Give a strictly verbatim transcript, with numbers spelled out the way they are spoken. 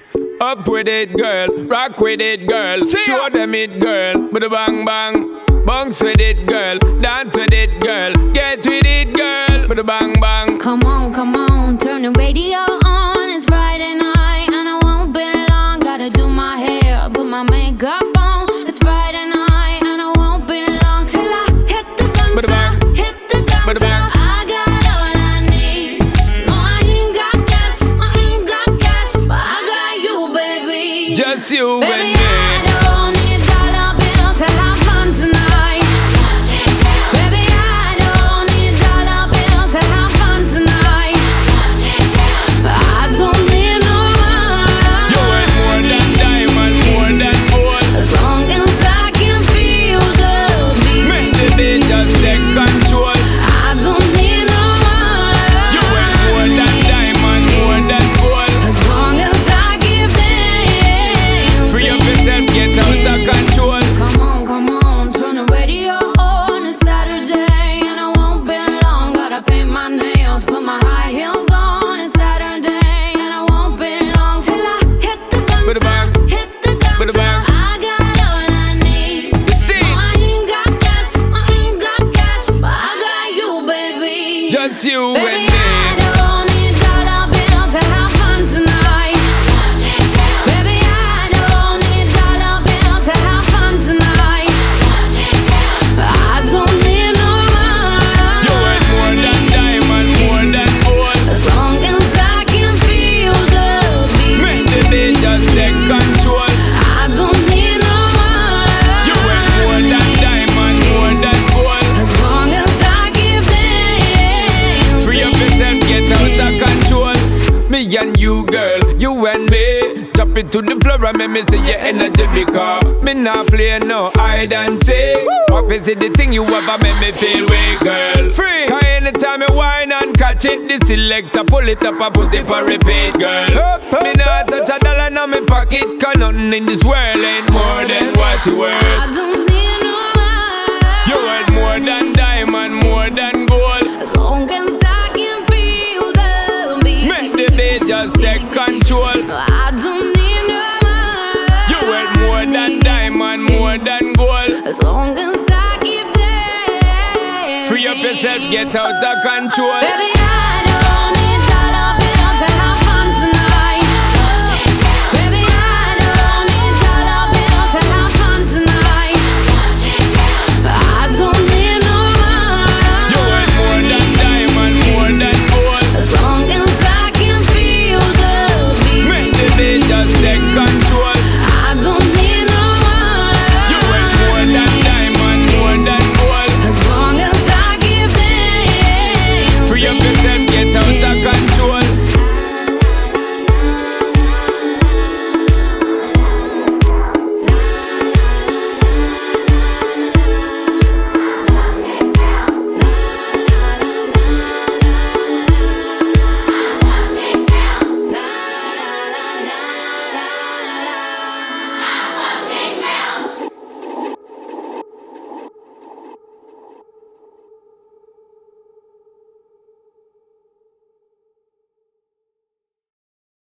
Up with it, girl. Rock with it, girl. See Show ya. them it, girl. With a bang bang. Bounce with it, girl. Dance with it, girl. Get with it, girl. With a bang bang. Come on, come on. Turn the radio on. It's Friday night and I won't be long. Gotta do my hair, put my makeup on. It's Friday night and I won't be long till I hit the dance floor. Hit the dance floor. I got all I need. No, I ain't got cash. I ain't got cash, but I got you, baby. Just you baby, and me. I don't need dollar bills to have fun tonight. Baby, I don't need dollar bills to have fun tonight. I don't need no money. You ain't more than diamond, more than gold. As long as I can feel the beat. Make the beat just take control. I don't need no money. You ain't more than diamond, more than gold. As long as I keep dancing. Free up yourself, get out of control. Come on, come on, turn the radio on. It's Saturday and I won't be long. Gotta paint my nails, put my high heels on. It's Saturday and I won't be long till I hit the dance With a bang. floor. Hit the dance With a floor. bang. I got all I need. See No, I ain't got cash, I ain't got cash, but I got you, baby. just you Baby, and me. I don't need dollar bills to have fun tonight. Baby, I don't need dollar bills to have fun tonight. I don't need no You ain't more money. than diamond, more than gold. As long as I can feel the Make beat. the beat just take control. I don't need no You ain't more money. than diamond, more than gold. As long as I keep dancing. Free up yourself, get out of control. Me and you, girl, you and me. Drop it to the floor and make me see your energy because me not play no hide and seek. What is it the thing you ever make me feel weak, girl? Free. Cause anytime you whine and catch it, the selector pull it up and put it on repeat, girl. Me not touch a dollar in my pocket, cause nothing in this world ain't more than what you worth. I don't need no money. You worth more than diamond, more than gold. As long as I can feel the beat. Make the beat just take control. I don't need no money. You worth more than diamond, more than gold. As long as I keep dancing. Free up yourself, get out of control. Baby, I don't